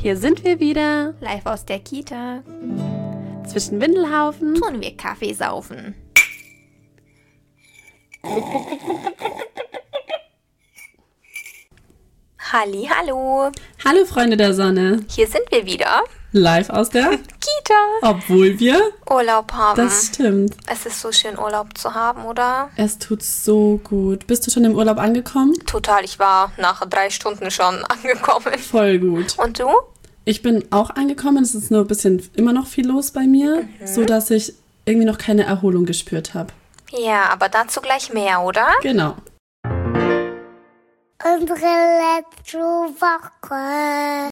Hier sind wir wieder. Live aus der Kita. Zwischen Windelhaufen Tun wir Kaffee saufen. Hallo. Hallo Freunde der Sonne. Hier sind wir wieder. Live aus der Kita. Obwohl wir Urlaub haben. Das stimmt. Es ist so schön, Urlaub zu haben, oder? Es tut so gut. Bist du schon im Urlaub angekommen? Total, ich war nach 3 Stunden schon angekommen. Voll gut. Und du? Ich bin auch angekommen. Es ist nur ein bisschen immer noch viel los bei mir, so dass ich irgendwie noch keine Erholung gespürt habe. Ja, aber dazu gleich mehr, oder? Genau. Unsere letzte Woche.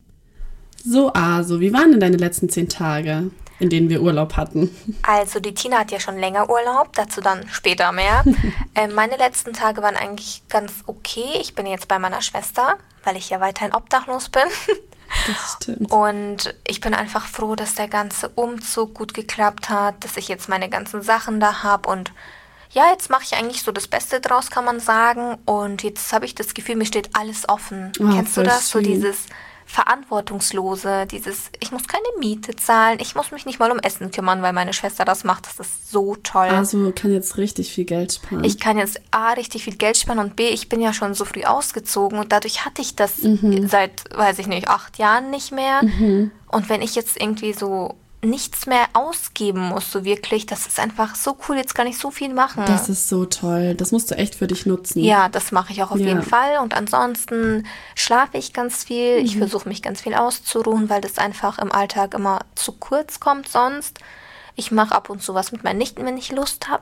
So, also, wie waren denn deine letzten 10 Tage, in denen wir Urlaub hatten? Also die Tina hat ja schon länger Urlaub, dazu dann später mehr. Meine letzten Tage waren eigentlich ganz okay. Ich bin jetzt bei meiner Schwester, weil ich ja weiterhin obdachlos bin. Das stimmt. Und ich bin einfach froh, dass der ganze Umzug gut geklappt hat, dass ich jetzt meine ganzen Sachen da habe und ja, jetzt mache ich eigentlich so das Beste draus, kann man sagen. Und jetzt habe ich das Gefühl, mir steht alles offen. Oh, Kennst du voll das? So schön. dieses Verantwortungslose, ich muss keine Miete zahlen, ich muss mich nicht mal um Essen kümmern, weil meine Schwester das macht. Das ist so toll. Also kann jetzt richtig viel Geld sparen. Ich kann jetzt A, richtig viel Geld sparen und B, ich bin ja schon so früh ausgezogen und dadurch hatte ich das seit, weiß ich nicht, 8 Jahren nicht mehr. Und wenn ich jetzt irgendwie so nichts mehr ausgeben muss, so wirklich, das ist einfach so cool, jetzt kann ich so viel machen. Das ist so toll. Das musst du echt für dich nutzen. Ja, das mache ich auch auf Ja. jeden Fall. Und ansonsten schlafe ich ganz viel. Ich versuche mich ganz viel auszuruhen, weil das einfach im Alltag immer zu kurz kommt sonst. Ich mache ab und zu was mit meinen Nichten, wenn ich Lust habe.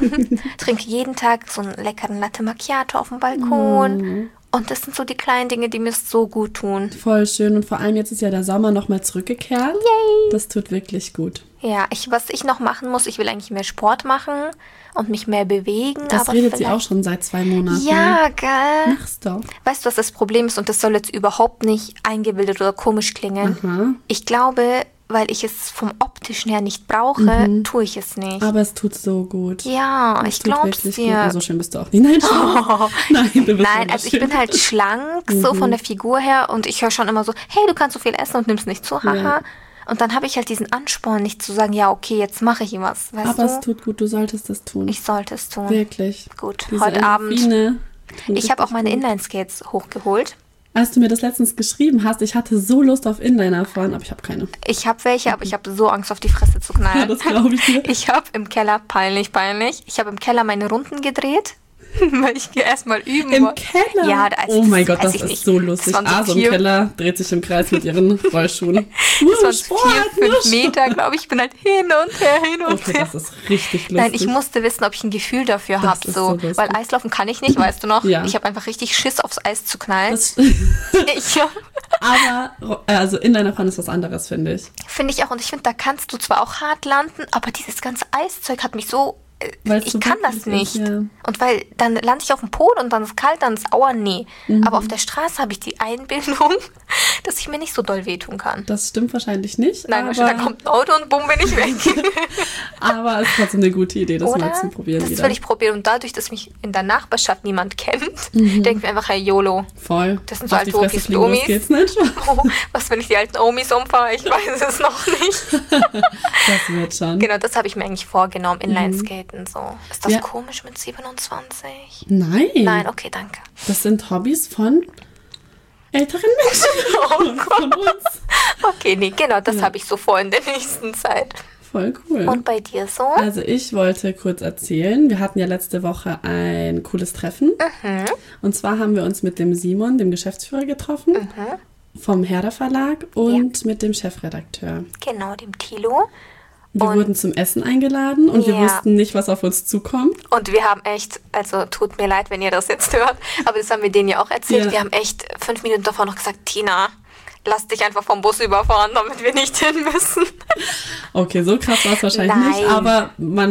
Trinke jeden Tag so einen leckeren Latte Macchiato auf dem Balkon. Und das sind so die kleinen Dinge, die mir so gut tun. Voll schön. Und vor allem jetzt ist ja der Sommer nochmal zurückgekehrt. Yay! Das tut wirklich gut. Ja, was ich noch machen muss, ich will eigentlich mehr Sport machen und mich mehr bewegen. Das aber redet sie vielleicht- auch schon seit 2 Monaten. Ja, gell? Mach's doch. Weißt du, was das Problem ist? Und das soll jetzt überhaupt nicht eingebildet oder komisch klingen. Aha. Ich glaube, weil ich es vom optischen her nicht brauche, tue ich es nicht. Aber es tut so gut. Ja, Es ich tut glaub's wirklich gut. dir. Und so schön bist du auch nicht. Nein, Spaß. Nein, du bist Nein, also ich bin halt schlank, so von der Figur her. Und ich höre schon immer so, hey, du kannst so viel essen und nimmst nicht zu, haha. Ja. Und dann habe ich halt diesen Ansporn, nicht zu sagen, ja, okay, jetzt mache ich was. Weißt Aber es du? tut gut, du solltest es tun. Ich sollte es tun. Wirklich. Gut, Diese heute Abend. Endorphine tun Ich habe auch richtig meine gut. Inline-Skates hochgeholt. Als du mir das letztens geschrieben hast, ich hatte so Lust auf Inliner fahren, aber ich habe keine. Ich habe welche, aber ich habe so Angst, auf die Fresse zu knallen. Ja, das glaube ich dir. Ich habe im Keller, peinlich, ich habe im Keller meine Runden gedreht, weil ich erstmal üben Im wollte. Keller? Ja, also oh mein Gott, weiß das ich ist nicht. so lustig. Das waren so Also im 4 Keller dreht sich im Kreis mit ihren Rollschuhen. Das waren 4-5 Meter, glaube ich. Ich bin halt hin und her. Okay, das ist richtig lustig. Nein, ich musste wissen, ob ich ein Gefühl dafür Das habe. ist So. so lustig. Weil Eislaufen kann ich nicht, weißt du noch? Ja. Ich habe einfach richtig Schiss, aufs Eis zu knallen. Das, Ja. aber, also Inliner fahren ist was anderes, finde ich. Finde ich auch. Und ich finde, da kannst du zwar auch hart landen, aber dieses ganze Eiszeug hat mich so... Weil's Ich so kann das wackelig ist, nicht. ja. Und weil dann lande ich auf dem Boden und dann ist es kalt, dann ist Aua, nee. Aber auf der Straße habe ich die Einbildung, dass ich mir nicht so doll wehtun kann. Das stimmt wahrscheinlich nicht. Nein, aber, da kommt ein Auto und bumm, bin ich weg. aber es ist trotzdem eine gute Idee, das mal zu probieren Das wieder. will ich probieren. Und dadurch, dass mich in der Nachbarschaft niemand kennt, denke ich mir einfach, hey, YOLO. Voll. Das sind so Auf die alte Fresse Omis, fliegen, los Omis. geht's nicht. Oh, was, wenn ich die alten Omis umfahre? Ich weiß es noch nicht. Das wird schon. Genau, das habe ich mir eigentlich vorgenommen, Inlineskaten so. Ist das Ja. komisch mit 27? Nein. Nein, okay, danke. Das sind Hobbys von älteren Menschen. Oh Von uns. Okay, nee, genau, das habe ich so vor in der nächsten Zeit. Voll cool. Und bei dir so? Also ich wollte kurz erzählen, wir hatten ja letzte Woche ein cooles Treffen. Und zwar haben wir uns mit dem Simon, dem Geschäftsführer, getroffen, vom Herder Verlag und mit dem Chefredakteur. Genau, dem Thilo. Wir Und- wurden zum Essen eingeladen und wir Ja. wussten nicht, was auf uns zukommt. Und wir haben echt, also tut mir leid, wenn ihr das jetzt hört, aber das haben wir denen ja auch erzählt. Ja. Wir haben echt 5 Minuten davor noch gesagt, Tina, lass dich einfach vom Bus überfahren, damit wir nicht hin müssen. Okay, so krass war es wahrscheinlich Nein. nicht, aber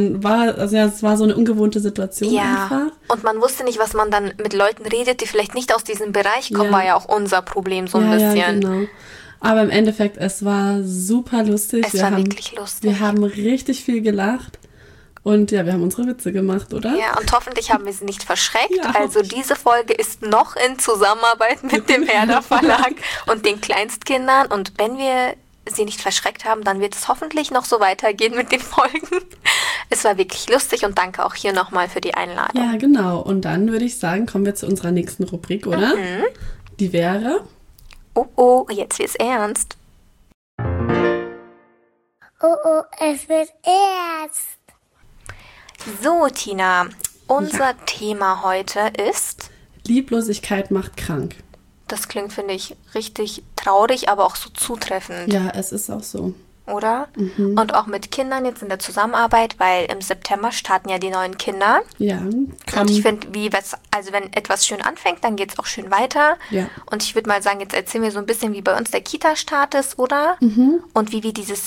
es war so eine ungewohnte Situation einfach. Und man wusste nicht, was man dann mit Leuten redet, die vielleicht nicht aus diesem Bereich kommen, Ja. war ja auch unser Problem so ein Ja, bisschen. genau. Aber im Endeffekt, es war super lustig. Es war wirklich lustig. Wir haben richtig viel gelacht. Und ja, wir haben unsere Witze gemacht, oder? Ja, und hoffentlich haben wir sie nicht verschreckt. Ja. Also diese Folge ist noch in Zusammenarbeit mit dem Herder Verlag und den Kleinstkindern. Und wenn wir sie nicht verschreckt haben, dann wird es hoffentlich noch so weitergehen mit den Folgen. Es war wirklich lustig und danke auch hier nochmal für die Einladung. Ja, genau. Und dann würde ich sagen, kommen wir zu unserer nächsten Rubrik, oder? Die wäre... Oh, jetzt wird's ernst. Oh, es wird ernst. So, Tina, unser Thema heute ist... Lieblosigkeit macht krank. Das klingt, finde ich, richtig traurig, aber auch so zutreffend. Ja, es ist auch so. Oder? Und auch mit Kindern jetzt in der Zusammenarbeit, weil im September starten ja die neuen Kinder. Ja. Und ich finde, wenn etwas schön anfängt, dann geht es auch schön weiter. Ja. Und ich würde mal sagen, jetzt erzählen wir so ein bisschen, wie bei uns der Kita-Start ist, oder? Und wie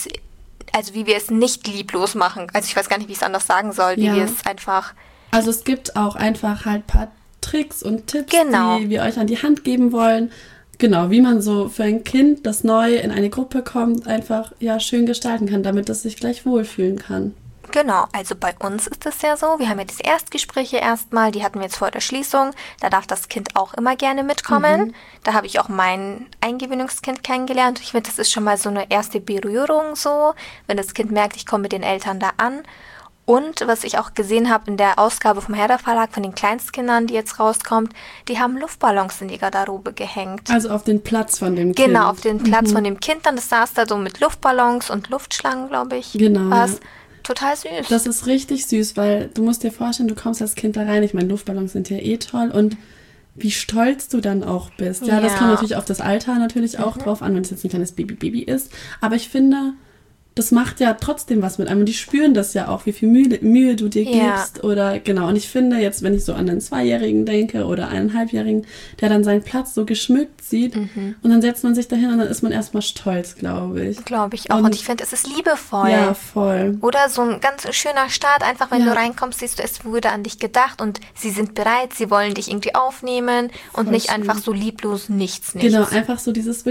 wir es nicht lieblos machen. Also ich weiß gar nicht, wie ich es anders sagen soll, wie wir es einfach... Also es gibt auch einfach halt ein paar Tricks und Tipps, Genau. die wir euch an die Hand geben wollen. Genau, wie man so für ein Kind, das neu in eine Gruppe kommt, einfach schön gestalten kann, damit es sich gleich wohlfühlen kann. Genau, also bei uns ist es ja so, wir haben ja diese Erstgespräche erstmal, die hatten wir jetzt vor der Schließung, da darf das Kind auch immer gerne mitkommen. Da habe ich auch mein Eingewöhnungskind kennengelernt. Ich finde, das ist schon mal so eine erste Berührung so, wenn das Kind merkt, ich komme mit den Eltern da an. Und was ich auch gesehen habe in der Ausgabe vom Herder Verlag von den Kleinstkindern, die jetzt rauskommt, die haben Luftballons in die Garderobe gehängt. Also auf den Platz von dem Kind. Genau, auf den Platz von dem Kind. Dann das saß da so mit Luftballons und Luftschlangen, glaube ich. Genau. Was total süß. Das ist richtig süß, weil du musst dir vorstellen, du kommst als Kind da rein. Ich meine, Luftballons sind ja eh toll und wie stolz du dann auch bist. Ja, das kommt natürlich auf das Alter natürlich auch drauf an, wenn es jetzt ein kleines Baby ist. Aber ich finde... Das macht ja trotzdem was mit einem. Und die spüren das ja auch, wie viel Mühe du dir gibst. Oder genau. Und ich finde jetzt, wenn ich so an einen 2-Jährigen denke oder einen 1,5-Jährigen, der dann seinen Platz so geschmückt sieht und dann setzt man sich dahin und dann ist man erstmal stolz, glaube ich. Glaube ich auch. Und ich finde, es ist liebevoll. Ja, voll. Oder so ein ganz schöner Start. Einfach, wenn du reinkommst, siehst du, es wurde an dich gedacht und sie sind bereit, sie wollen dich irgendwie aufnehmen und Voll nicht schön. einfach so lieblos nichts. Genau, einfach so dieses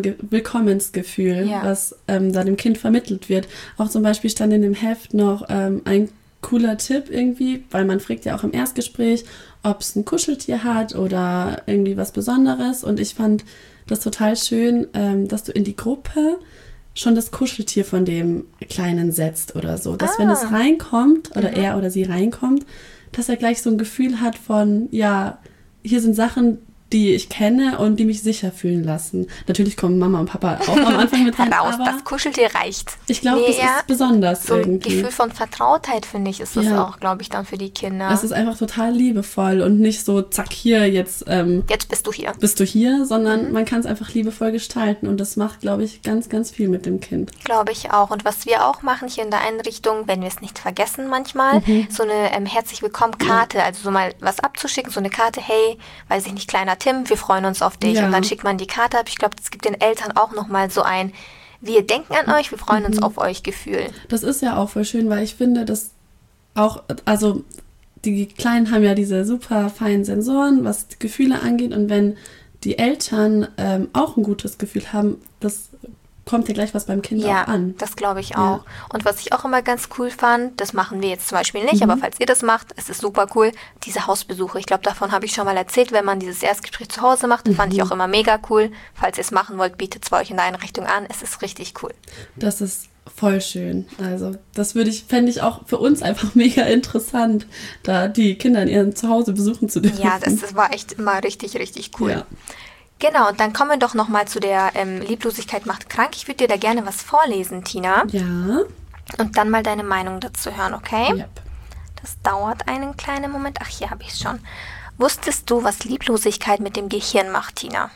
Willkommensgefühl, was da dem Kind vermittelt wird. Auch zum Beispiel stand in dem Heft noch ein cooler Tipp irgendwie, weil man fragt ja auch im Erstgespräch, ob es ein Kuscheltier hat oder irgendwie was Besonderes. Und ich fand das total schön, dass du in die Gruppe schon das Kuscheltier von dem Kleinen setzt oder so. Dass wenn es reinkommt oder er oder sie reinkommt, dass er gleich so ein Gefühl hat von, ja, hier sind Sachen, die ich kenne und die mich sicher fühlen lassen. Natürlich kommen Mama und Papa auch am Anfang mit rein, Raus, aber das Kuscheltier reicht. ich glaube, das ist besonders so ein irgendwie. Gefühl von Vertrautheit, finde ich, ist das auch, glaube ich, dann für die Kinder. Es ist einfach total liebevoll und nicht so, zack, hier, jetzt Jetzt bist du hier. bist du hier, sondern man kann es einfach liebevoll gestalten und das macht, glaube ich, ganz, ganz viel mit dem Kind. Glaube ich auch. Und was wir auch machen hier in der Einrichtung, wenn wir es nicht vergessen manchmal, so eine herzlich willkommen Karte, also so mal was abzuschicken, so eine Karte, hey, weiß ich nicht, kleiner Tim, wir freuen uns auf dich. Ja. Und dann schickt man die Karte ab. Ich glaube, das gibt den Eltern auch nochmal so ein, wir denken an euch, wir freuen uns auf euch Gefühl. Das ist ja auch voll schön, weil ich finde, dass auch, also die Kleinen haben ja diese super feinen Sensoren, was die Gefühle angeht und wenn die Eltern auch ein gutes Gefühl haben, das kommt ja gleich was beim Kind auch an. Das glaube ich auch. Und was ich auch immer ganz cool fand, das machen wir jetzt zum Beispiel nicht, aber falls ihr das macht, es ist super cool, diese Hausbesuche. Ich glaube, davon habe ich schon mal erzählt, wenn man dieses Erstgespräch zu Hause macht, das fand ich auch immer mega cool. Falls ihr es machen wollt, bietet es bei euch in der Einrichtung an. Es ist richtig cool. Das ist voll schön. Also das fände ich auch für uns einfach mega interessant, da die Kinder in ihrem Zuhause besuchen zu dürfen. Ja, das war echt immer richtig, richtig cool. Ja. Genau, und dann kommen wir doch nochmal zu der Lieblosigkeit macht krank. Ich würde dir da gerne was vorlesen, Tina. Ja. Und dann mal deine Meinung dazu hören, okay? Yep. Das dauert einen kleinen Moment. Ach, hier habe ich es schon. Wusstest du, was Lieblosigkeit mit dem Gehirn macht, Tina?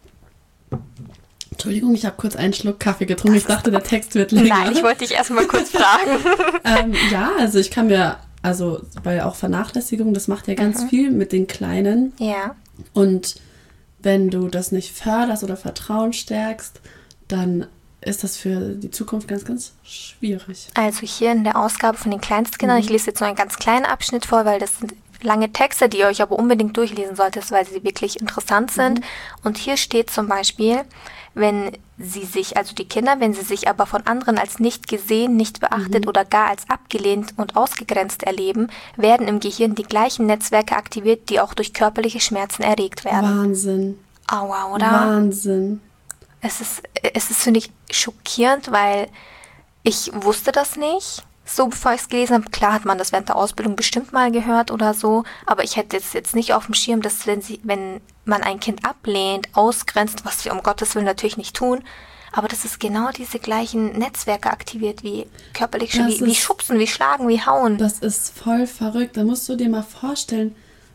Entschuldigung, ich habe kurz einen Schluck Kaffee getrunken. Ich dachte, der Text wird länger. Nein, ich wollte dich erstmal kurz fragen. Ja, also ich kann mir, weil auch Vernachlässigung, das macht ja ganz viel mit den Kleinen. Ja. Und wenn du das nicht förderst oder Vertrauen stärkst, dann ist das für die Zukunft ganz, ganz schwierig. Also hier in der Ausgabe von den Kleinstkindern, ich lese jetzt nur einen ganz kleinen Abschnitt vor, weil das sind lange Texte, die ihr euch aber unbedingt durchlesen solltet, weil sie wirklich interessant sind. Und hier steht zum Beispiel, wenn sie sich, also die Kinder, wenn sie sich aber von anderen als nicht gesehen, nicht beachtet oder gar als abgelehnt und ausgegrenzt erleben, werden im Gehirn die gleichen Netzwerke aktiviert, die auch durch körperliche Schmerzen erregt werden. Wahnsinn. Aua, oder? Wahnsinn. Es ist, finde ich, schockierend, weil ich wusste das nicht. So, bevor ich es gelesen habe, klar hat man das während der Ausbildung bestimmt mal gehört oder so, aber ich hätte jetzt nicht auf dem Schirm, dass wenn man ein Kind ablehnt, ausgrenzt, was wir um Gottes Willen natürlich nicht tun, aber dass es genau diese gleichen Netzwerke aktiviert, wie körperlich, wie schubsen, wie schlagen, wie hauen. Das ist voll verrückt. Da musst du dir mal vorstellen,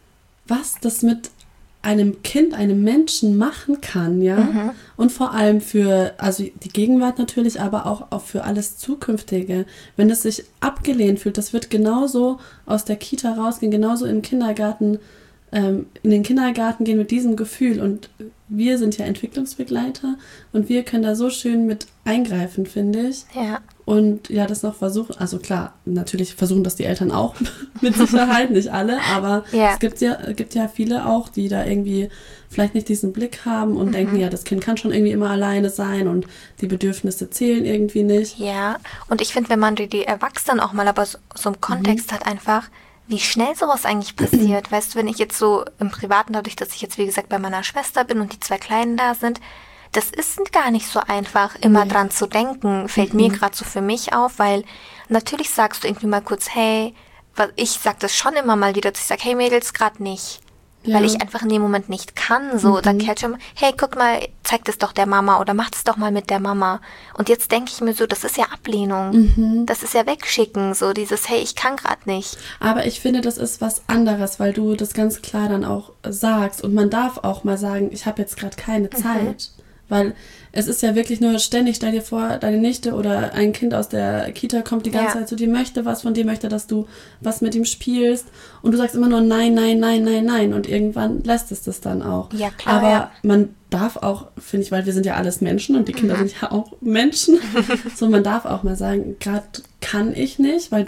was das mit einem Kind, einem Menschen machen kann, ja. Und vor allem für, also die Gegenwart natürlich, aber auch für alles Zukünftige. Wenn es sich abgelehnt fühlt, das wird genauso aus der Kita rausgehen, genauso im Kindergarten, in den Kindergarten gehen mit diesem Gefühl. Und wir sind ja Entwicklungsbegleiter und wir können da so schön mit eingreifen, finde ich. Ja. Und ja, das noch versuchen, also klar, natürlich versuchen das die Eltern auch, mit Sicherheit, nicht alle, aber es gibt ja viele auch, die da irgendwie vielleicht nicht diesen Blick haben und denken, ja, das Kind kann schon irgendwie immer alleine sein und die Bedürfnisse zählen irgendwie nicht. Ja, und ich finde, wenn man die Erwachsenen auch mal aber so im Kontext hat einfach, wie schnell sowas eigentlich passiert. Weißt du, wenn ich jetzt so im Privaten, dadurch, dass ich jetzt, wie gesagt, bei meiner Schwester bin und die 2 Kleinen da sind, das ist gar nicht so einfach, immer dran zu denken, fällt mir gerade so für mich auf, weil natürlich sagst du irgendwie mal kurz, hey, ich sag das schon immer mal wieder, dass ich sage, hey Mädels, gerade nicht. Ja. Weil ich einfach in dem Moment nicht kann, so, dann kehrt schon, hey, guck mal, zeig das doch der Mama oder mach das doch mal mit der Mama. Und jetzt denke ich mir so, das ist ja Ablehnung, das ist ja Wegschicken, so dieses, hey, ich kann gerade nicht. Aber ich finde, das ist was anderes, weil du das ganz klar dann auch sagst und man darf auch mal sagen, ich habe jetzt gerade keine Zeit. Weil es ist ja wirklich nur ständig, stell dir vor, deine Nichte oder ein Kind aus der Kita kommt die ganze Zeit zu dir, möchte was von dir, möchte, dass du was mit ihm spielst und du sagst immer nur nein, nein, nein, nein, nein und irgendwann lässt es das dann auch. Ja, klar. Aber man darf auch, finde ich, weil wir sind ja alles Menschen und die Kinder sind ja auch Menschen, so man darf auch mal sagen, gerade kann ich nicht, weil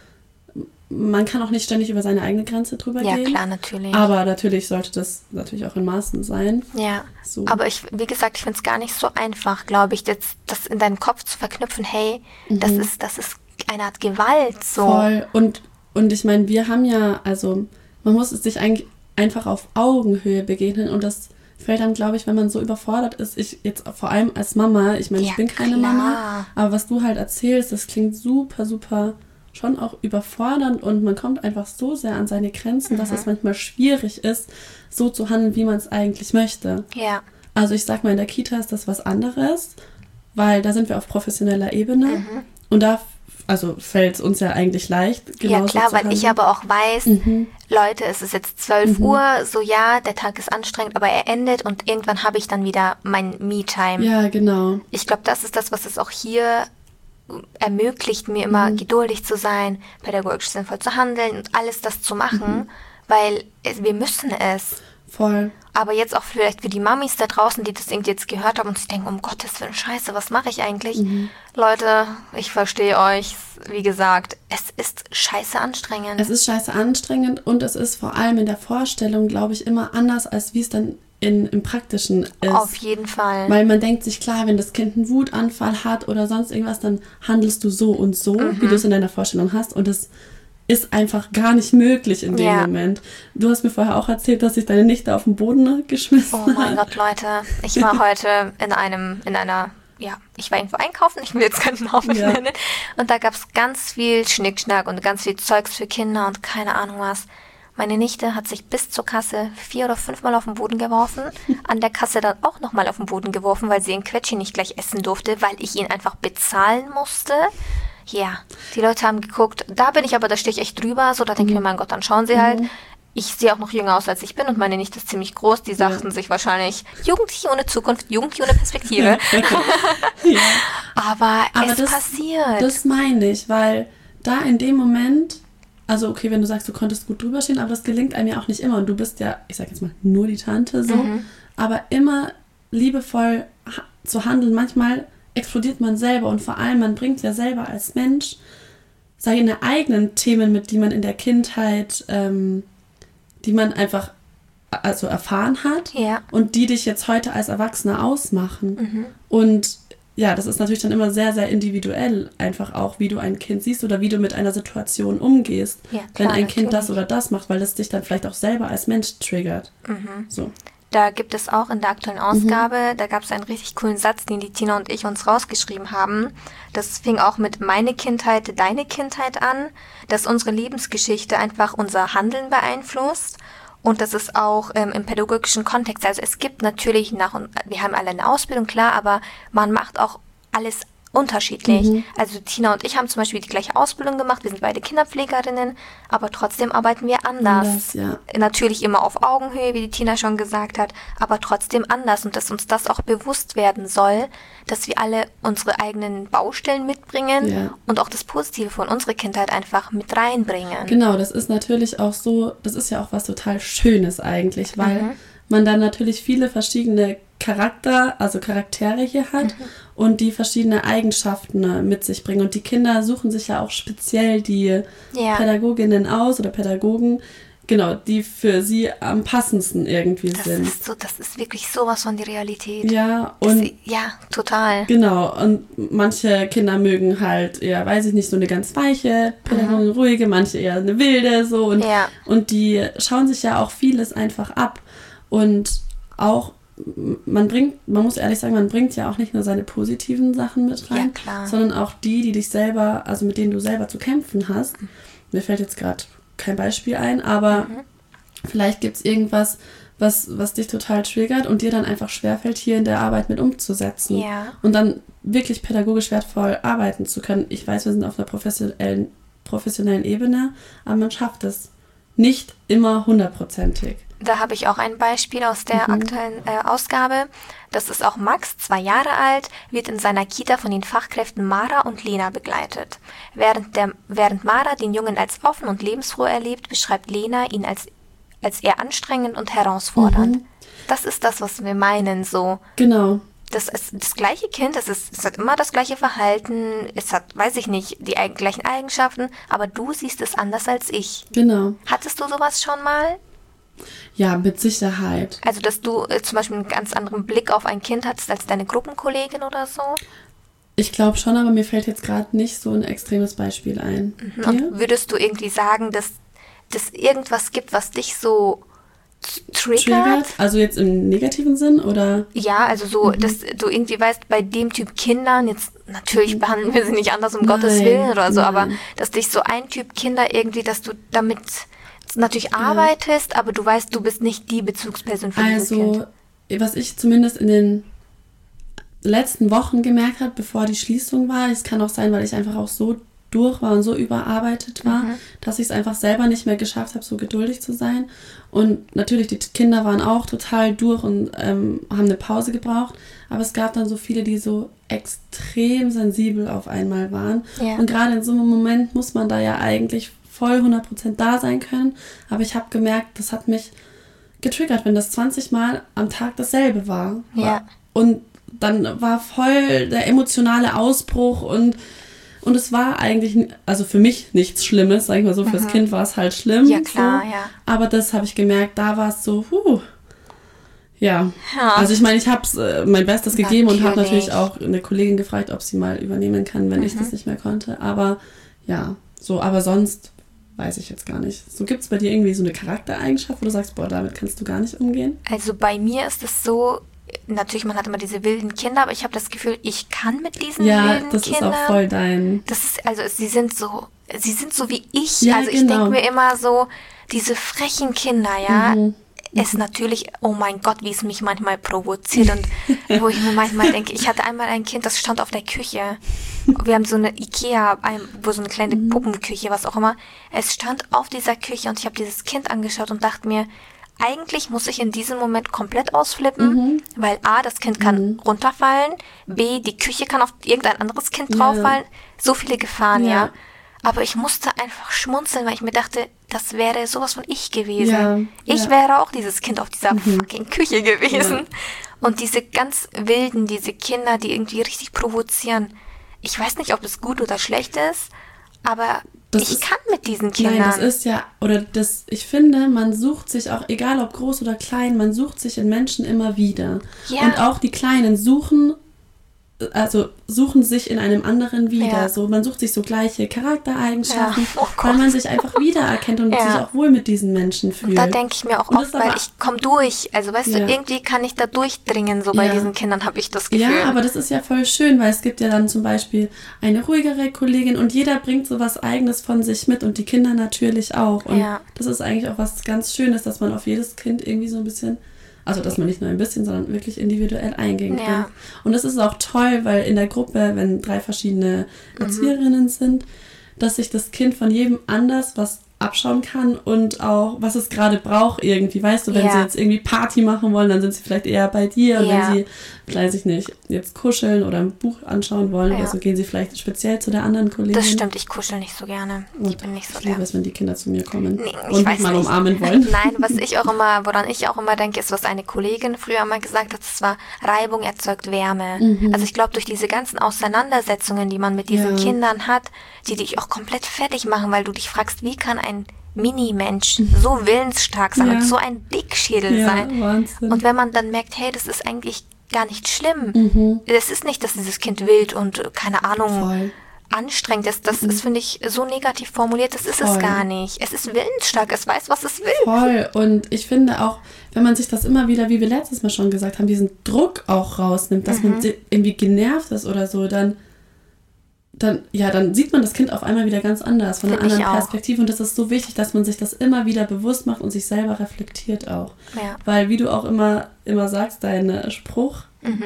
man kann auch nicht ständig über seine eigene Grenze drüber gehen. Ja, klar, natürlich. Aber natürlich sollte das natürlich auch in Maßen sein. Ja, so. Aber wie gesagt, ich finde es gar nicht so einfach, glaube ich, das in deinem Kopf zu verknüpfen, hey, das ist eine Art Gewalt, so. Voll. Und ich meine, wir haben ja, also man muss es sich eigentlich einfach auf Augenhöhe begegnen und das fällt dann, glaube ich, wenn man so überfordert ist, ich jetzt vor allem als Mama, ich meine, ich bin keine Mama, aber was du halt erzählst, das klingt super, super schon auch überfordernd und man kommt einfach so sehr an seine Grenzen, dass es manchmal schwierig ist, so zu handeln, wie man es eigentlich möchte. Ja. Also ich sag mal, in der Kita ist das was anderes, weil da sind wir auf professioneller Ebene und da fällt es uns ja eigentlich leicht. Ja klar, weil ich aber auch weiß, Leute, es ist jetzt 12 Uhr, so ja, der Tag ist anstrengend, aber er endet und irgendwann habe ich dann wieder mein Me-Time. Ja, genau. Ich glaube, das ist das, was es auch hier ermöglicht, mir immer geduldig zu sein, pädagogisch sinnvoll zu handeln und alles das zu machen, weil wir müssen es. Voll. Aber jetzt auch vielleicht für die Mamis da draußen, die das irgendwie jetzt gehört haben und sich denken, um Gottes Willen, Scheiße, was mache ich eigentlich? Leute, ich verstehe euch. Wie gesagt, es ist scheiße anstrengend. Es ist scheiße anstrengend und es ist vor allem in der Vorstellung, glaube ich, immer anders, als wie es dann im Praktischen ist. Auf jeden Fall. Weil man denkt sich, klar, wenn das Kind einen Wutanfall hat oder sonst irgendwas, dann handelst du so und so, wie du es in deiner Vorstellung hast. Und das ist einfach gar nicht möglich in dem Moment. Du hast mir vorher auch erzählt, dass sich deine Nichte auf den Boden geschmissen hat. Oh mein Gott, Leute. Ich war heute ich war irgendwo einkaufen, ich will jetzt keinen Namen nennen. Und da gab es ganz viel Schnickschnack und ganz viel Zeugs für Kinder und keine Ahnung was. Meine Nichte hat sich bis zur Kasse 4 oder 5 Mal auf den Boden geworfen, an der Kasse dann auch nochmal auf den Boden geworfen, weil sie ihren Quetschi nicht gleich essen durfte, weil ich ihn einfach bezahlen musste. Ja, die Leute haben geguckt, da stehe ich echt drüber, so da denke ich mir, mein Gott, dann schauen sie halt. Ich sehe auch noch jünger aus, als ich bin und meine Nichte ist ziemlich groß, die sagten sich wahrscheinlich, Jugendliche ohne Zukunft, Jugendliche ohne Perspektive. Aber es passiert. Das meine ich, weil da in dem Moment, also okay, wenn du sagst, du konntest gut drüber stehen, aber das gelingt einem ja auch nicht immer. Und du bist ja, ich sag jetzt mal, nur die Tante so. Aber immer liebevoll zu handeln. Manchmal explodiert man selber und vor allem, man bringt ja selber als Mensch seine eigenen Themen mit, die man in der Kindheit, die man einfach also erfahren hat Ja. und die dich jetzt heute als Erwachsener ausmachen. Und ja, das ist natürlich dann immer sehr, sehr individuell, einfach auch, wie du ein Kind siehst oder wie du mit einer Situation umgehst, Ja, wenn klar, ein Kind das natürlich. oder das macht, weil das dich dann vielleicht auch selber als Mensch triggert. So. Da gibt es auch in der aktuellen Ausgabe, da gab es einen richtig coolen Satz, den die Tina und ich uns rausgeschrieben haben. Das fing auch mit meine Kindheit, deine Kindheit an, dass unsere Lebensgeschichte einfach unser Handeln beeinflusst. Und das ist auch im pädagogischen Kontext. Also es gibt natürlich wir haben alle eine Ausbildung, klar, aber man macht auch alles unterschiedlich. Also Tina und ich haben zum Beispiel die gleiche Ausbildung gemacht. Wir sind beide Kinderpflegerinnen, aber trotzdem arbeiten wir anders. Ja. Natürlich immer auf Augenhöhe, wie die Tina schon gesagt hat, aber trotzdem anders. Und dass uns das auch bewusst werden soll, dass wir alle unsere eigenen Baustellen mitbringen Ja. und auch das Positive von unserer Kindheit einfach mit reinbringen. Genau, das ist natürlich auch so, das ist ja auch was total Schönes eigentlich, weil man dann natürlich viele verschiedene Charaktere hier hat und die verschiedene Eigenschaften mit sich bringen. Und die Kinder suchen sich ja auch speziell die Ja. Pädagoginnen aus oder Pädagogen, genau, die für sie am passendsten irgendwie Das sind. ist so, das ist wirklich sowas von die Realität. Ja, und Ja, total. genau, und manche Kinder mögen halt eher, weiß ich nicht, so eine ganz weiche Pädagogin, ruhige, manche eher eine wilde, so. Und, Ja. und die schauen sich ja auch vieles einfach ab. Und auch, man muss ehrlich sagen, man bringt ja auch nicht nur seine positiven Sachen mit rein, Ja, klar. sondern auch die dich selber, also mit denen du selber zu kämpfen hast. Mir fällt jetzt gerade kein Beispiel ein, aber vielleicht gibt es irgendwas, was dich total triggert und dir dann einfach schwerfällt, hier in der Arbeit mit umzusetzen. Ja. Und dann wirklich pädagogisch wertvoll arbeiten zu können. Ich weiß, wir sind auf einer professionellen Ebene, aber man schafft es nicht immer 100%ig. Da habe ich auch ein Beispiel aus der aktuellen Ausgabe. Das ist auch Max, 2 Jahre alt, wird in seiner Kita von den Fachkräften Mara und Lena begleitet. Während Mara den Jungen als offen und lebensfroh erlebt, beschreibt Lena ihn als eher anstrengend und herausfordernd. Das ist das, was wir meinen, so. Genau. Das ist das gleiche Kind, es hat immer das gleiche Verhalten, es hat, weiß ich nicht, die gleichen Eigenschaften, aber du siehst es anders als ich. Genau. Hattest du sowas schon mal? Ja, mit Sicherheit. Also, dass du zum Beispiel einen ganz anderen Blick auf ein Kind hattest als deine Gruppenkollegin oder so? Ich glaube schon, aber mir fällt jetzt gerade nicht so ein extremes Beispiel ein. Dir? Und würdest du irgendwie sagen, dass es irgendwas gibt, was dich so triggert? Also jetzt im negativen Sinn oder? Ja, also so, dass du irgendwie weißt, bei dem Typ Kindern, jetzt natürlich behandeln wir sie nicht anders, um Gottes Willen oder so, aber dass dich so ein Typ Kinder irgendwie, dass du damit natürlich arbeitest, aber du weißt, du bist nicht die Bezugsperson für dieses Kind. Also, was ich zumindest in den letzten Wochen gemerkt habe, bevor die Schließung war, es kann auch sein, weil ich einfach auch so durch war und so überarbeitet war, dass ich es einfach selber nicht mehr geschafft habe, so geduldig zu sein. Und natürlich, die Kinder waren auch total durch und haben eine Pause gebraucht. Aber es gab dann so viele, die so extrem sensibel auf einmal waren. Ja. Und gerade in so einem Moment muss man da ja eigentlich voll 100% da sein können. Aber ich habe gemerkt, das hat mich getriggert, wenn das 20 Mal am Tag dasselbe war. Ja. Und dann war voll der emotionale Ausbruch und es war eigentlich, also für mich nichts Schlimmes, sag ich mal so, fürs Kind war es halt schlimm. Ja, klar, so. ja. Aber das habe ich gemerkt, da war es so, ja. Also ich meine, ich habe mein Bestes gegeben und habe natürlich auch eine Kollegin gefragt, ob sie mal übernehmen kann, wenn ich das nicht mehr konnte. Aber ja, so, aber sonst weiß ich jetzt gar nicht. So, gibt es bei dir irgendwie so eine Charaktereigenschaft, wo du sagst, boah, damit kannst du gar nicht umgehen? Also bei mir ist es so, natürlich, man hat immer diese wilden Kinder, aber ich habe das Gefühl, ich kann mit diesen wilden Kindern. Ja, das ist auch voll dein... Das ist, also sie sind so wie ich. Ja, also ich denke mir immer so, diese frechen Kinder, ja, es natürlich, oh mein Gott, wie es mich manchmal provoziert und wo ich mir manchmal denke, ich hatte einmal ein Kind, das stand auf der Küche. Wir haben so eine Ikea, wo so eine kleine Puppenküche, was auch immer. Es stand auf dieser Küche und ich habe dieses Kind angeschaut und dachte mir, eigentlich muss ich in diesem Moment komplett ausflippen, weil A, das Kind kann runterfallen, B, die Küche kann auf irgendein anderes Kind drauffallen. So viele Gefahren, ja. Aber ich musste einfach schmunzeln, weil ich mir dachte, das wäre sowas von ich gewesen. Ja, ich wäre auch dieses Kind auf dieser fucking Küche gewesen. Ja. Und diese ganz wilden, diese Kinder, die irgendwie richtig provozieren. Ich weiß nicht, ob das gut oder schlecht ist, aber ich kann mit diesen Kindern. Nein, das ist ja, ich finde, man sucht sich auch, egal ob groß oder klein, man sucht sich in Menschen immer wieder. Ja. Und auch die Kleinen suchen sich in einem anderen wieder. Ja. So, man sucht sich so gleiche Charaktereigenschaften, weil man sich einfach wiedererkennt und sich auch wohl mit diesen Menschen fühlt. Und da denke ich mir auch oft, weil ich komme durch. Also weißt du, irgendwie kann ich da durchdringen, so bei diesen Kindern habe ich das Gefühl. Ja, aber das ist ja voll schön, weil es gibt ja dann zum Beispiel eine ruhigere Kollegin und jeder bringt so was Eigenes von sich mit und die Kinder natürlich auch. Und das ist eigentlich auch was ganz Schönes, dass man auf jedes Kind irgendwie so ein bisschen, also dass man nicht nur ein bisschen, sondern wirklich individuell eingehen kann. Ja. Und das ist auch toll, weil in der Gruppe, wenn 3 verschiedene Erzieherinnen sind, dass sich das Kind von jedem anders was abschauen kann und auch, was es gerade braucht irgendwie. Weißt du, wenn sie jetzt irgendwie Party machen wollen, dann sind sie vielleicht eher bei dir. Und wenn sie, weiß ich nicht, jetzt kuscheln oder ein Buch anschauen wollen oder so, gehen sie vielleicht speziell zu der anderen Kollegin. Das stimmt, ich kuschel nicht so gerne. Ich bin nicht so ich liebe es, wenn die Kinder zu mir kommen und mich mal umarmen wollen. Nein, woran ich auch immer denke, ist, was eine Kollegin früher mal gesagt hat, das war, Reibung erzeugt Wärme. Also ich glaube, durch diese ganzen Auseinandersetzungen, die man mit diesen Kindern hat, die dich auch komplett fertig machen, weil du dich fragst, wie kann ein Mini-Mensch so willensstark sein und so ein Dickschädel sein. Wahnsinn. Und wenn man dann merkt, hey, das ist eigentlich gar nicht schlimm. Es ist nicht, dass dieses Kind wild und, keine Ahnung, anstrengend ist. Das ist, finde ich, so negativ formuliert. Das ist es gar nicht. Es ist willensstark. Es weiß, was es will. Voll. Und ich finde auch, wenn man sich das immer wieder, wie wir letztes Mal schon gesagt haben, diesen Druck auch rausnimmt, dass man irgendwie genervt ist oder so, dann sieht man das Kind auf einmal wieder ganz anders, von einer anderen Perspektive. Und das ist so wichtig, dass man sich das immer wieder bewusst macht und sich selber reflektiert auch. Ja. Weil, wie du auch immer sagst, dein Spruch,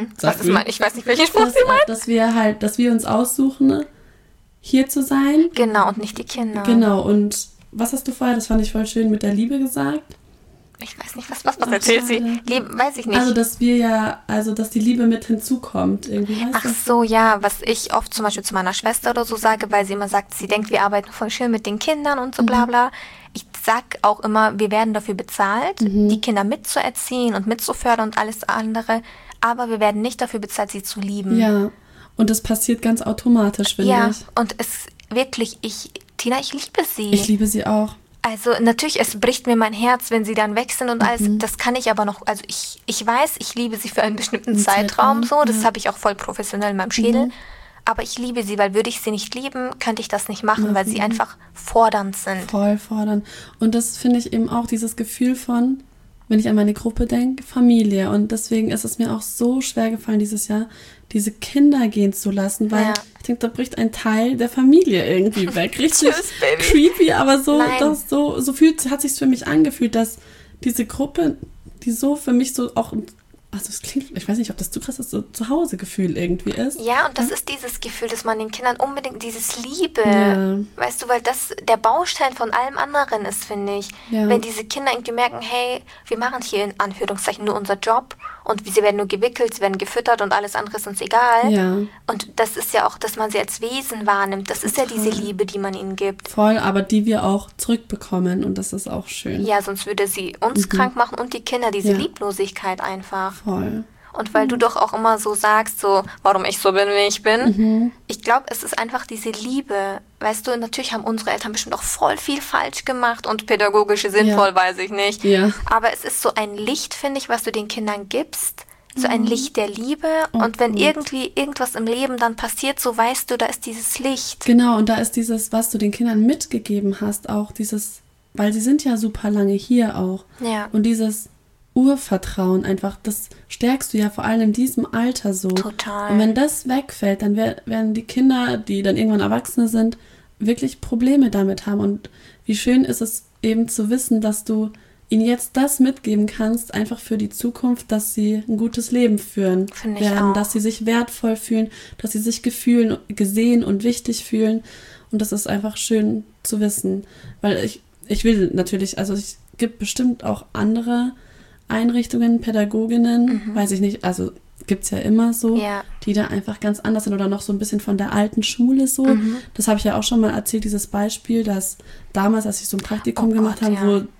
ich weiß nicht, welchen Spruch sie meint. Dass wir uns aussuchen, hier zu sein. Genau, und nicht die Kinder. Genau, und was hast du vorher, das fand ich voll schön, mit der Liebe gesagt? Ich weiß nicht, was erzählt sie? Weiß ich nicht. Also, dass die Liebe mit hinzukommt. Irgendwie, weißt du? So, ja, was ich oft zum Beispiel zu meiner Schwester oder so sage, weil sie immer sagt, sie denkt, wir arbeiten voll schön mit den Kindern und so bla bla. Ich sag auch immer, wir werden dafür bezahlt, die Kinder mitzuerziehen und mitzufördern und alles andere, aber wir werden nicht dafür bezahlt, sie zu lieben. Ja, und das passiert ganz automatisch, finde ich. Ja, und Tina, ich liebe sie. Ich liebe sie auch. Also natürlich, es bricht mir mein Herz, wenn sie dann weg sind und alles, das kann ich aber noch, also ich weiß, ich liebe sie für einen bestimmten Zeitraum so, das habe ich auch voll professionell in meinem Schädel, aber ich liebe sie, weil würde ich sie nicht lieben, könnte ich das nicht machen, weil sie einfach fordernd sind. Voll fordernd. Und das finde ich eben auch dieses Gefühl von, wenn ich an meine Gruppe denke, Familie. Und deswegen ist es mir auch so schwer gefallen dieses Jahr, diese Kinder gehen zu lassen, weil ich denke, da bricht ein Teil der Familie irgendwie weg. Richtig creepy, aber so hat sich's für mich angefühlt, dass diese Gruppe, die so für mich so auch, also es klingt, ich weiß nicht, ob das zu krass ist, so Zuhausegefühl irgendwie ist. Ja, und das ist dieses Gefühl, dass man den Kindern unbedingt dieses Liebe, weißt du, weil das der Baustein von allem anderen ist, finde ich. Ja. Wenn diese Kinder irgendwie merken, hey, wir machen hier in Anführungszeichen nur unser Job und sie werden nur gewickelt, sie werden gefüttert und alles andere ist uns egal. Ja. Und das ist ja auch, dass man sie als Wesen wahrnimmt. Das ist ja diese Liebe, die man ihnen gibt. Voll, aber die wir auch zurückbekommen und das ist auch schön. Ja, sonst würde sie uns krank machen und die Kinder, diese Lieblosigkeit einfach. Voll. Und weil du doch auch immer so sagst, so, warum ich so bin, wie ich bin. Ich glaube, es ist einfach diese Liebe. Weißt du, natürlich haben unsere Eltern bestimmt auch voll viel falsch gemacht und pädagogisch sinnvoll, weiß ich nicht. Ja. Aber es ist so ein Licht, finde ich, was du den Kindern gibst. So ein Licht der Liebe. Und wenn irgendwie irgendwas im Leben dann passiert, so weißt du, da ist dieses Licht. Genau, und da ist dieses, was du den Kindern mitgegeben hast, auch dieses, weil sie sind ja super lange hier auch. Ja. Und dieses Urvertrauen einfach, das stärkst du ja vor allem in diesem Alter so. Total. Und wenn das wegfällt, dann werden die Kinder, die dann irgendwann Erwachsene sind, wirklich Probleme damit haben. Und wie schön ist es eben zu wissen, dass du ihnen jetzt das mitgeben kannst, einfach für die Zukunft, dass sie ein gutes Leben führen werden, dass sie sich wertvoll fühlen, dass sie sich gesehen und wichtig fühlen. Und das ist einfach schön zu wissen. Weil ich will natürlich, also es gibt bestimmt auch andere Einrichtungen, Pädagoginnen, weiß ich nicht, also gibt's ja immer so, die da einfach ganz anders sind oder noch so ein bisschen von der alten Schule so. Das habe ich ja auch schon mal erzählt, dieses Beispiel, dass damals, als ich so ein Praktikum gemacht habe, wo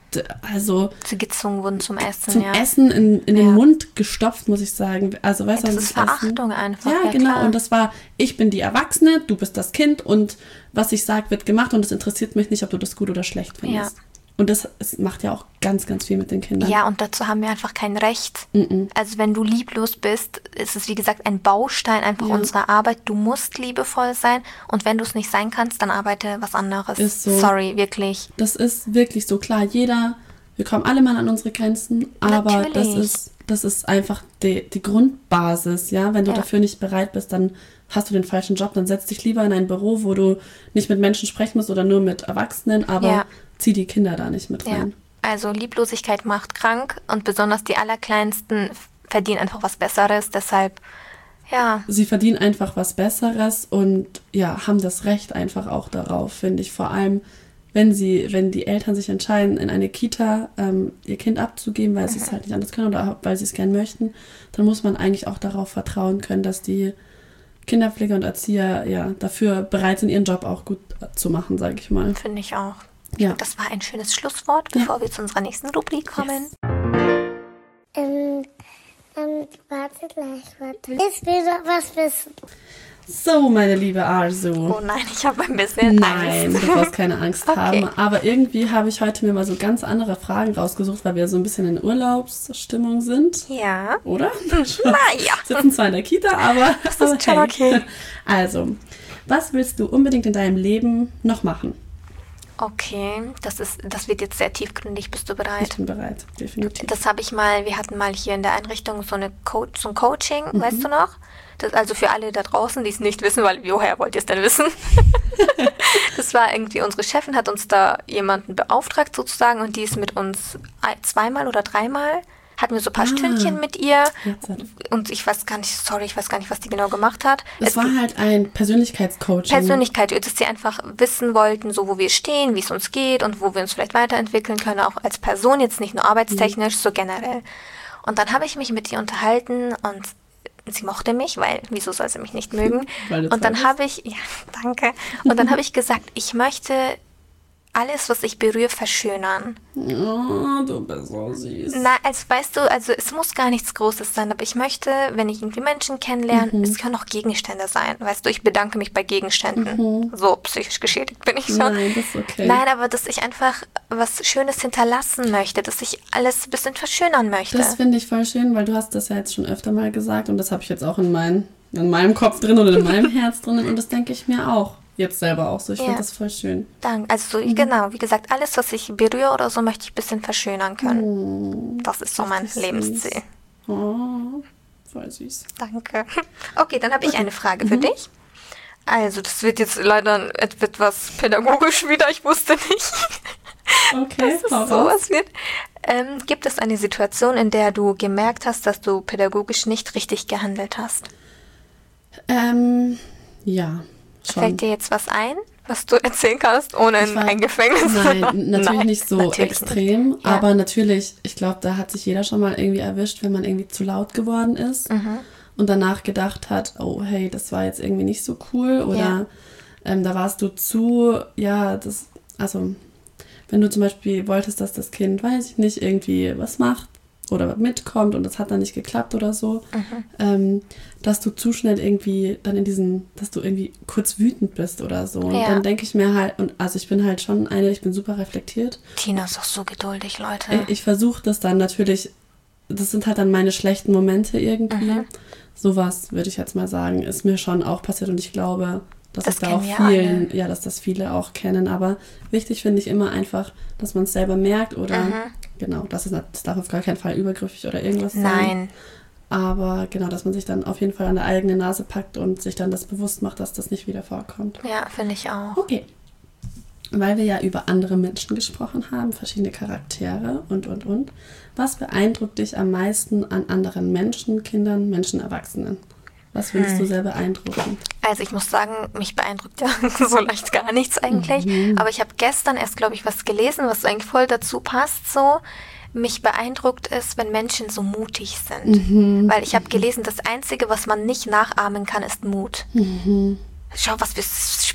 also sie gezwungen wurden zum Essen, zum Essen in den Mund gestopft, muss ich sagen. Also, weißt du, das ist Verachtung einfach. Ja, genau. Klar. Und das war, ich bin die Erwachsene, du bist das Kind und was ich sage, wird gemacht und es interessiert mich nicht, ob du das gut oder schlecht findest. Ja. Und das macht ja auch ganz, ganz viel mit den Kindern. Ja, und dazu haben wir einfach kein Recht. Also wenn du lieblos bist, ist es wie gesagt ein Baustein einfach unserer Arbeit. Du musst liebevoll sein und wenn du es nicht sein kannst, dann arbeite was anderes. Ist so. Sorry, wirklich. Das ist wirklich so. Klar, wir kommen alle mal an unsere Grenzen, aber das ist einfach die Grundbasis. Ja, wenn du dafür nicht bereit bist, dann hast du den falschen Job. Dann setz dich lieber in ein Büro, wo du nicht mit Menschen sprechen musst oder nur mit Erwachsenen, aber zieh die Kinder da nicht mit rein. Also Lieblosigkeit macht krank und besonders die Allerkleinsten verdienen einfach was Besseres, deshalb, Sie verdienen einfach was Besseres und haben das Recht einfach auch darauf, finde ich. Vor allem, wenn die Eltern sich entscheiden, in eine Kita ihr Kind abzugeben, weil sie es halt nicht anders können oder weil sie es gern möchten, dann muss man eigentlich auch darauf vertrauen können, dass die Kinderpfleger und Erzieher dafür bereit sind, ihren Job auch gut zu machen, sage ich mal. Finde ich auch. Ja. Das war ein schönes Schlusswort, bevor wir zu unserer nächsten Rubrik kommen. Warte gleich. Ich will doch was wissen. So, meine liebe Arzu. Oh nein, ich habe ein bisschen Nein, Angst. du brauchst keine Angst haben. Aber irgendwie habe ich heute mir mal so ganz andere Fragen rausgesucht, weil wir so ein bisschen in Urlaubsstimmung sind. Ja. Oder? Naja. Sitzen zwar in der Kita, aber das ist schon okay. Also, was willst du unbedingt in deinem Leben noch machen? Okay, das wird jetzt sehr tiefgründig. Bist du bereit? Ich bin bereit, definitiv. Wir hatten mal hier in der Einrichtung so ein Coaching, weißt du noch? Das, also für alle da draußen, die es nicht wissen, weil woher wollt ihr es denn wissen? Das war irgendwie, unsere Chefin hat uns da jemanden beauftragt sozusagen und die ist mit uns 2-mal oder 3-mal, hatten wir so ein paar Stündchen mit ihr und ich weiß gar nicht, was die genau gemacht hat. Es war halt ein Persönlichkeitscoaching. Dass sie einfach wissen wollten, so wo wir stehen, wie es uns geht und wo wir uns vielleicht weiterentwickeln können, auch als Person, jetzt nicht nur arbeitstechnisch, so generell. Und dann habe ich mich mit ihr unterhalten und sie mochte mich, weil wieso soll sie mich nicht mögen? Und dann habe ich, danke. Und dann habe ich gesagt, ich möchte alles, was ich berühre, verschönern. Oh, du bist so süß. Na, weißt du, es muss gar nichts Großes sein, aber ich möchte, wenn ich irgendwie Menschen kennenlerne, es können auch Gegenstände sein. Weißt du, ich bedanke mich bei Gegenständen. So psychisch geschädigt bin ich schon. Nein, das ist okay. Nein, aber dass ich einfach was Schönes hinterlassen möchte, dass ich alles ein bisschen verschönern möchte. Das finde ich voll schön, weil du hast das ja jetzt schon öfter mal gesagt und das habe ich jetzt auch in meinem Kopf drin oder in meinem Herz drin und das denke ich mir auch. Jetzt selber auch so. Ich finde das voll schön. Danke. Also genau, wie gesagt, alles, was ich berühre oder so, möchte ich ein bisschen verschönern können. Das ist so mein Lebensziel. Oh, voll süß. Danke. Okay, dann habe ich eine Frage für dich. Also, das wird jetzt leider etwas pädagogisch wieder. Ich wusste nicht, dass es sowas wird. Gibt es eine Situation, in der du gemerkt hast, dass du pädagogisch nicht richtig gehandelt hast? Ja. Schon. Fällt dir jetzt was ein, was du erzählen kannst, ohne in ein Gefängnis? Nein, natürlich nicht so extrem, nicht. Aber natürlich, ich glaube, da hat sich jeder schon mal irgendwie erwischt, wenn man irgendwie zu laut geworden ist und danach gedacht hat, oh hey, das war jetzt irgendwie nicht so cool oder da warst du also wenn du zum Beispiel wolltest, dass das Kind, weiß ich nicht, irgendwie was macht, oder mitkommt und das hat dann nicht geklappt oder so, dass du zu schnell irgendwie dann dass du irgendwie kurz wütend bist oder so. Und dann denke ich mir halt, ich bin halt schon ich bin super reflektiert. Tina ist doch so geduldig, Leute. Ich versuche das dann natürlich, das sind halt dann meine schlechten Momente irgendwie. Sowas, würde ich jetzt mal sagen, ist mir schon auch passiert und ich glaube, dass das viele auch kennen. Aber wichtig finde ich immer einfach, dass man es selber merkt oder genau, das darf auf gar keinen Fall übergriffig oder irgendwas sein. Nein. Aber genau, dass man sich dann auf jeden Fall an der eigenen Nase packt und sich dann das bewusst macht, dass das nicht wieder vorkommt. Ja, finde ich auch. Okay. Weil wir ja über andere Menschen gesprochen haben, verschiedene Charaktere und. Was beeindruckt dich am meisten an anderen Menschen, Kindern, Menschen, Erwachsenen? Was findest du sehr beeindruckend? Also ich muss sagen, mich beeindruckt ja so leicht gar nichts eigentlich. Aber ich habe gestern erst, glaube ich, was gelesen, was eigentlich voll dazu passt so. Mich beeindruckt es, wenn Menschen so mutig sind. Weil ich habe gelesen, das Einzige, was man nicht nachahmen kann, ist Mut. Schau, was für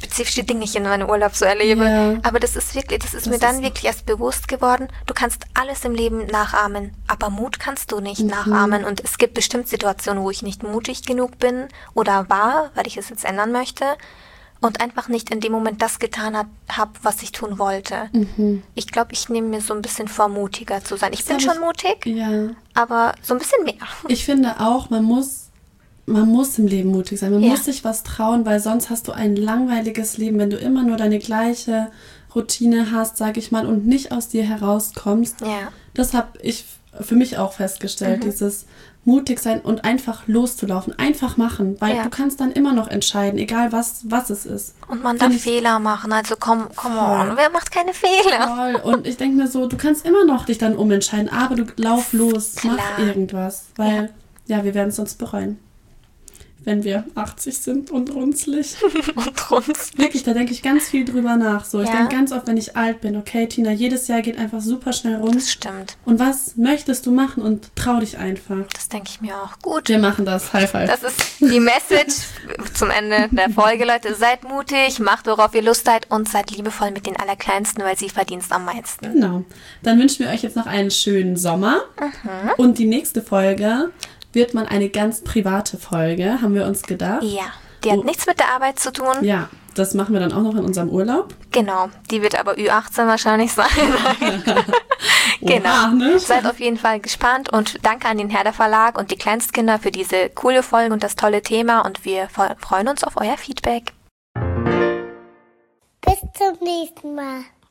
spezifische Dinge ich in meinem Urlaub so erlebe. Ja. Aber das ist mir dann wirklich erst bewusst geworden, du kannst alles im Leben nachahmen, aber Mut kannst du nicht nachahmen. Und es gibt bestimmt Situationen, wo ich nicht mutig genug bin oder war, weil ich es jetzt ändern möchte und einfach nicht in dem Moment das getan habe, was ich tun wollte. Ich glaube, ich nehme mir so ein bisschen vor, mutiger zu sein. Ich bin schon mutig, aber so ein bisschen mehr. Ich finde auch, man muss im Leben mutig sein. Man muss sich was trauen, weil sonst hast du ein langweiliges Leben, wenn du immer nur deine gleiche Routine hast, sage ich mal, und nicht aus dir herauskommst. Ja. Das habe ich für mich auch festgestellt, dieses mutig sein und einfach loszulaufen, einfach machen, weil du kannst dann immer noch entscheiden, egal was es ist. Und man darf Fehler machen, also come on, wer macht keine Fehler? Voll. Und ich denke mir so, du kannst immer noch dich dann umentscheiden, aber du lauf los, mach irgendwas, weil wir werden es sonst bereuen. Wenn wir 80 sind und runzlig. Wirklich, da denke ich ganz viel drüber nach. So, ich denke ganz oft, wenn ich alt bin, okay, Tina, jedes Jahr geht einfach super schnell rum. Das stimmt. Und was möchtest du machen? Und trau dich einfach. Das denke ich mir auch. Gut. Wir machen das. High five. Das ist die Message zum Ende der Folge, Leute. Seid mutig, macht, worauf ihr Lust habt und seid liebevoll mit den Allerkleinsten, weil sie verdient am meisten. Genau. Dann wünschen wir euch jetzt noch einen schönen Sommer. Und die nächste Folge wird mal eine ganz private Folge, haben wir uns gedacht. Ja, die hat nichts mit der Arbeit zu tun. Ja, das machen wir dann auch noch in unserem Urlaub. Genau, die wird aber Ü18 wahrscheinlich sein. Genau, Oha, ne? Seid auf jeden Fall gespannt und danke an den Herder Verlag und die Kleinstkinder für diese coole Folge und das tolle Thema und wir freuen uns auf euer Feedback. Bis zum nächsten Mal.